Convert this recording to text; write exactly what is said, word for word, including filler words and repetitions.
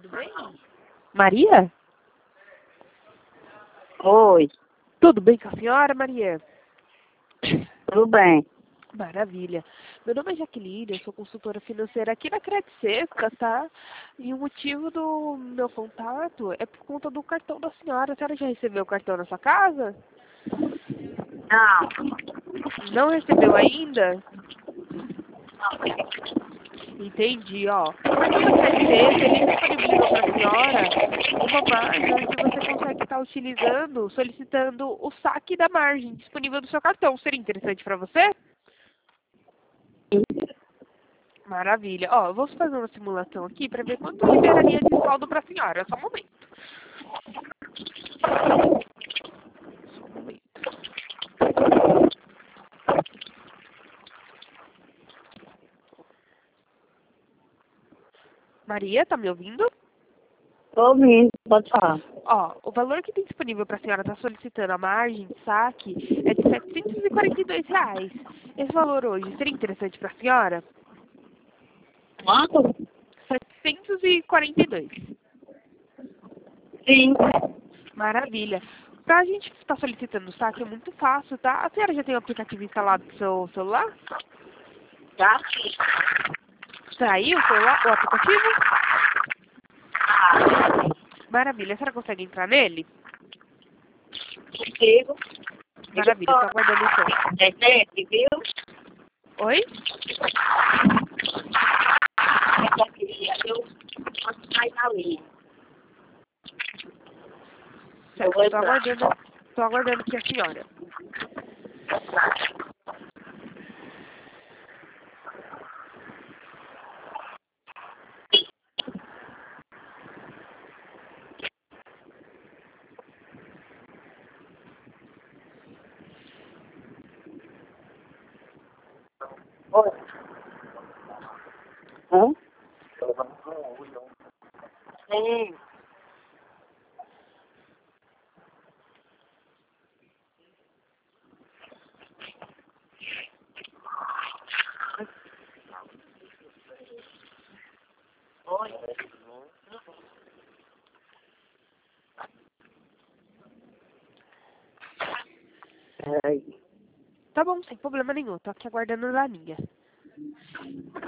tudo bem? Maria? Oi, Tudo bem com a senhora, Maria? tudo bem? Maravilha. Meu nome é Jaqueline, eu sou consultora financeira aqui na Credit Sexta, tá? E o motivo do meu contato é por conta do cartão da senhora. A senhora já recebeu o cartão na sua casa? Não, Não recebeu ainda? Entendi, ó. O cartão da Credit Sexta, ele disponibilizou para a senhora uma margem onde você consegue estar utilizando, solicitando o saque da margem disponível do seu cartão. Seria interessante para você? Maravilha. Ó, eu vou fazer uma simulação aqui para ver quanto liberaria de saldo para a senhora. Só um momento. Só um momento. Maria, tá me ouvindo? tô ouvindo, pode falar. Ó, o valor que tem disponível para a senhora estar solicitando a margem de saque é de setecentos e quarenta e dois reais. Esse valor hoje seria interessante para a senhora? Quanto? setecentos e quarenta e dois. Sim, Maravilha. Pra gente estar solicitando o saque é muito fácil, tá? A senhora já tem o aplicativo instalado no seu celular? tá aqui. Saiu o celular, o aplicativo? Ah, Maravilha. A senhora consegue entrar nele? consigo. Maravilha. Estou aguardando o som. Internet, viu? Oi? Essa aqui, eu posso sair na linha. Eu vou Certo. Estou entrar. aguardando, estou aguardando aqui a senhora. Oi. Hã? Sim. Oi. Peraí. Tá bom, sem problema nenhum. Tô aqui aguardando na linha.